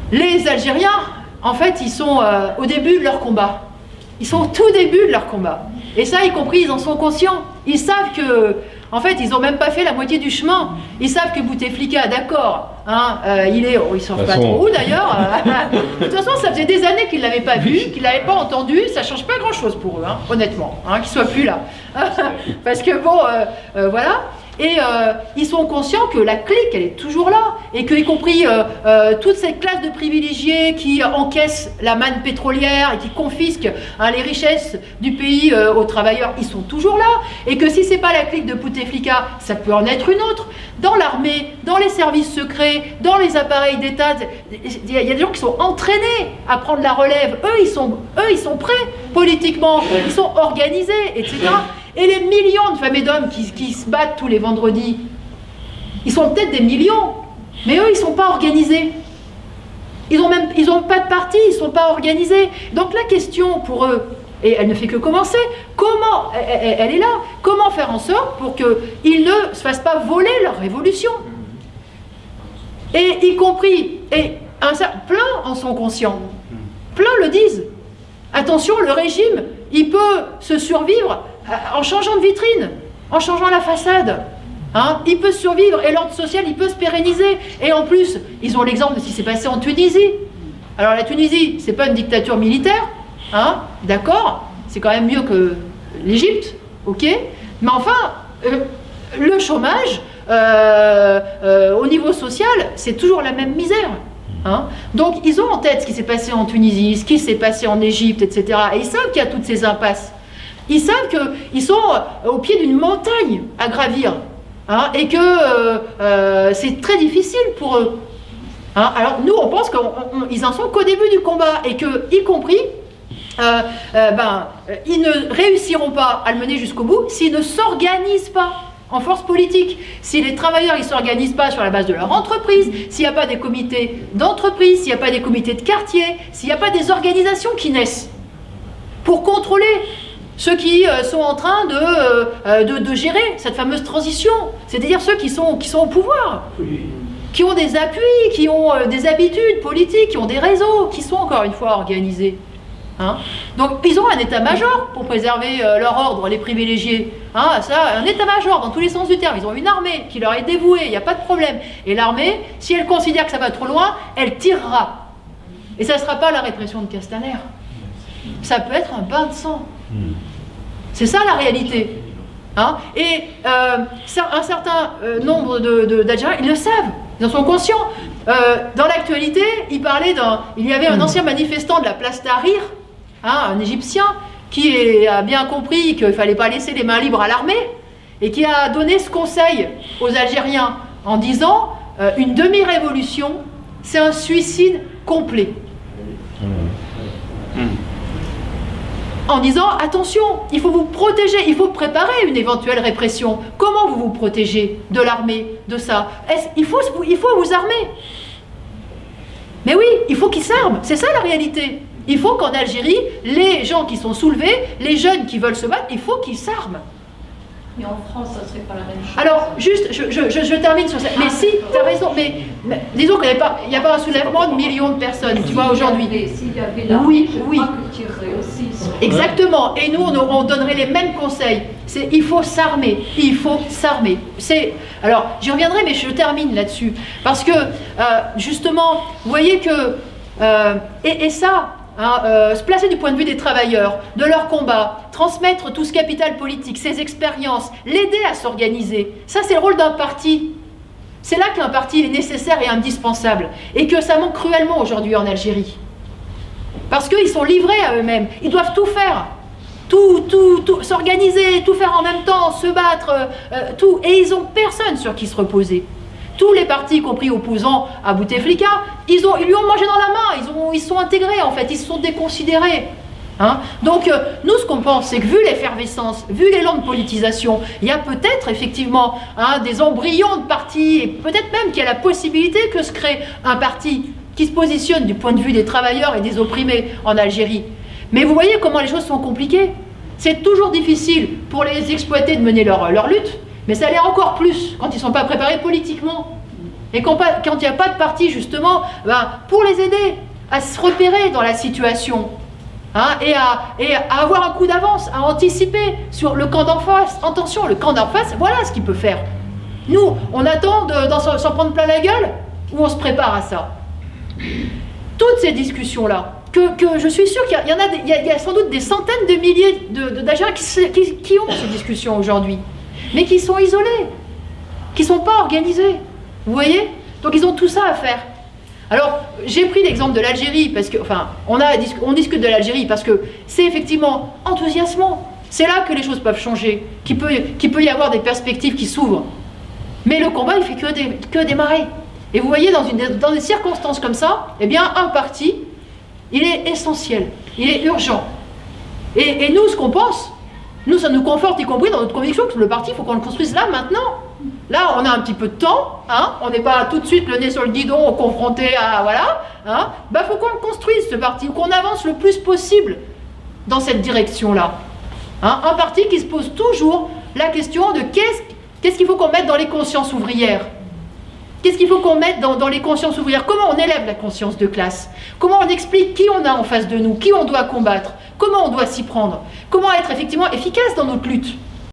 Les Algériens, en fait, ils sont au début de leur combat. Ils sont au tout début de leur combat. Et ça, y compris, ils en sont conscients. Ils savent que, en fait, ils n'ont même pas fait la moitié du chemin. Ils savent que Bouteflika, d'accord, hein, ils ne savent pas trop où d'ailleurs. De toute façon, ça faisait des années qu'ils ne l'avaient pas vu, qu'ils ne l'avaient pas entendu. Ça ne change pas grand-chose pour eux, hein, honnêtement, hein, qu'ils ne soient plus là. Parce que bon, voilà. Et ils sont conscients que la clique, elle est toujours là, et que, y compris toute cette classe de privilégiés qui encaissent la manne pétrolière et qui confisquent les richesses du pays aux travailleurs, ils sont toujours là, et que si c'est pas la clique de Bouteflika, ça peut en être une autre. Dans l'armée, dans les services secrets, dans les appareils d'État, il y a des gens qui sont entraînés à prendre la relève. Eux, ils sont prêts politiquement, ils sont organisés, etc. Et les millions de femmes et d'hommes qui se battent tous les vendredis, ils sont peut-être des millions, mais eux, ils ne sont pas organisés. Ils n'ont pas de parti, ils ne sont pas organisés. Donc la question pour eux, et elle ne fait que commencer, comment, elle est là, comment faire en sorte pour qu'ils ne se fassent pas voler leur révolution? Et y compris, et plein en sont conscients, plein le disent. Attention, le régime, il peut se survivre en changeant de vitrine, en changeant la façade. Hein, il peut survivre et l'ordre social, il peut se pérenniser. Et en plus, ils ont l'exemple de ce qui s'est passé en Tunisie. Alors la Tunisie, c'est pas une dictature militaire, hein, d'accord, c'est quand même mieux que l'Égypte, ok. Mais enfin, le chômage, au niveau social, c'est toujours la même misère. Hein. Donc ils ont en tête ce qui s'est passé en Tunisie, ce qui s'est passé en Égypte, etc. Et ils savent qu'il y a toutes ces impasses. Ils savent qu'ils sont au pied d'une montagne à gravir, hein, et que c'est très difficile pour eux. Hein. Alors nous, on pense qu'ils en sont qu'au début du combat, et que, y compris, ils ne réussiront pas à le mener jusqu'au bout s'ils ne s'organisent pas en force politique. Si les travailleurs ne s'organisent pas sur la base de leur entreprise, s'il n'y a pas des comités d'entreprise, s'il n'y a pas des comités de quartier, s'il n'y a pas des organisations qui naissent pour contrôler ceux qui sont en train de gérer cette fameuse transition, c'est-à-dire ceux qui sont au pouvoir, qui ont des appuis, qui ont des habitudes politiques, qui ont des réseaux, qui sont encore une fois organisés. Hein. Donc ils ont un état-major pour préserver leur ordre, les privilégiés. Hein, ça, un état-major dans tous les sens du terme. Ils ont une armée qui leur est dévouée, il n'y a pas de problème. Et l'armée, si elle considère que ça va trop loin, elle tirera. Et ça ne sera pas la répression de Castaner. Ça peut être un bain de sang. C'est ça la réalité. Hein. Et un certain nombre d'Algériens, ils le savent, ils en sont conscients. Dans l'actualité, il y avait un ancien manifestant de la place Tahrir, hein, un Égyptien, qui a bien compris qu'il ne fallait pas laisser les mains libres à l'armée, et qui a donné ce conseil aux Algériens en disant une demi-révolution, c'est un suicide complet. En disant, attention, il faut vous protéger, il faut préparer une éventuelle répression. Comment vous vous protégez de l'armée, de ça? Il faut vous armer. Mais oui, il faut qu'ils s'arment, c'est ça la réalité. Il faut qu'en Algérie, les gens qui sont soulevés, les jeunes qui veulent se battre, il faut qu'ils s'arment. Mais en France, ça ne serait pas la même chose. Alors, juste, je termine sur ça. Mais si, tu as raison, mais disons qu'il n'y a pas un soulèvement de millions de personnes, tu vois, aujourd'hui. S'il y avait la oui. que tu aussi. Exactement. Et nous, on donnerait les mêmes conseils. Il faut s'armer. Il faut s'armer. Alors, j'y reviendrai, mais je termine là-dessus. Parce que, justement, vous voyez que... et ça... Hein, se placer du point de vue des travailleurs, de leur combat, transmettre tout ce capital politique, ses expériences, l'aider à s'organiser. Ça, c'est le rôle d'un parti. C'est là qu'un parti est nécessaire et indispensable. Et que ça manque cruellement aujourd'hui en Algérie. Parce qu'ils sont livrés à eux-mêmes. Ils doivent tout faire. Tout s'organiser, tout faire en même temps, se battre, tout. Et ils n'ont personne sur qui se reposer. Tous les partis, y compris opposants à Bouteflika, ils lui ont mangé dans la main, ils sont intégrés en fait, ils se sont déconsidérés. Hein. Donc nous ce qu'on pense, c'est que vu l'effervescence, vu l'élan de politisation, il y a peut-être effectivement des embryons de partis, et peut-être même qu'il y a la possibilité que se crée un parti qui se positionne du point de vue des travailleurs et des opprimés en Algérie. Mais vous voyez comment les choses sont compliquées. C'est toujours difficile pour les exploités de mener leur lutte, mais ça l'est encore plus quand ils ne sont pas préparés politiquement. Et quand il n'y a pas de parti, justement, pour les aider à se repérer dans la situation, hein, et à avoir un coup d'avance, à anticiper sur le camp d'en face. Attention, le camp d'en face, voilà ce qu'il peut faire. Nous, on attend s'en prendre plein la gueule, ou on se prépare à ça. Toutes ces discussions-là, que je suis sûre qu'il y a sans doute des centaines de milliers d'Algériens qui ont ces discussions aujourd'hui, mais qui sont isolés, qui ne sont pas organisés. Vous voyez? Donc ils ont tout ça à faire. Alors, j'ai pris l'exemple de l'Algérie, parce que, enfin, on discute de l'Algérie parce que c'est effectivement enthousiasmant. C'est là que les choses peuvent changer, qu'il peut y avoir des perspectives qui s'ouvrent. Mais le combat, il fait que démarrer. Et vous voyez, dans des circonstances comme ça, eh bien, un parti, il est essentiel, il est urgent. Et nous, ce qu'on pense, nous, ça nous conforte, y compris dans notre conviction que le parti, il faut qu'on le construise là, maintenant. Là, on a un petit peu de temps, hein, on n'est pas tout de suite le nez sur le guidon, confronté à... Voilà, hein, faut qu'on le construise, ce parti, ou qu'on avance le plus possible dans cette direction-là. Hein, un parti qui se pose toujours la question de qu'est-ce qu'il faut qu'on mette dans les consciences ouvrières. Qu'est-ce qu'il faut qu'on mette dans les consciences ouvrières? Comment on élève la conscience de classe? Comment on explique qui on a en face de nous? Qui on doit combattre? Comment on doit s'y prendre? Comment être effectivement efficace dans notre lutte?